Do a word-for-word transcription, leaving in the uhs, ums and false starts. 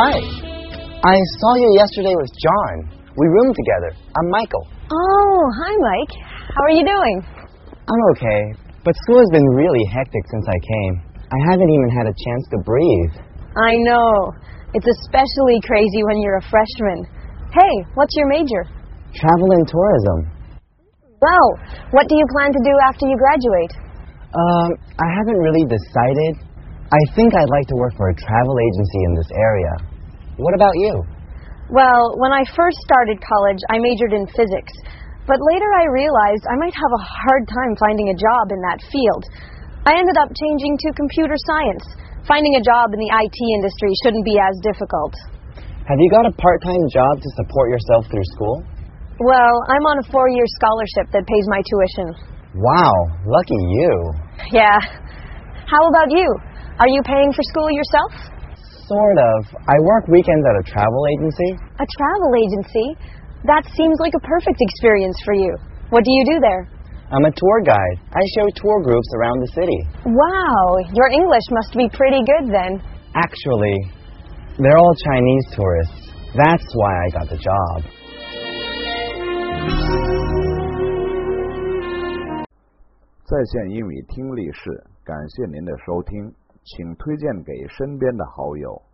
Hi. I saw you yesterday with John. We roomed together. I'm Michael. Oh, hi, Mike. How are you doing? I'm okay, but school has been really hectic since I came. I haven't even had a chance to breathe. I know. It's especially crazy when you're a freshman. Hey, what's your major? Travel and tourism. Well, what do you plan to do after you graduate? Um, I haven't really decided. I think I'd like to work for a travel agency in this area. What about you? Well, when I first started college, I majored in physics. But later I realized I might have a hard time finding a job in that field. I ended up changing to computer science. Finding a job in the I T industry shouldn't be as difficult. Have you got a part-time job to support yourself through school? Well, I'm on a four-year scholarship that pays my tuition. Wow, lucky you. Yeah. How about you? Are you paying for school yourself? Sort of. I work weekends at a travel agency. A travel agency? That seems like a perfect experience for you. What do you do there? I'm a tour guide. I show tour groups around the city. Wow, your English must be pretty good then. Actually, they're all Chinese tourists. That's why I got the job. 在线英语听力室，感谢您的收听，请推荐给身边的好友。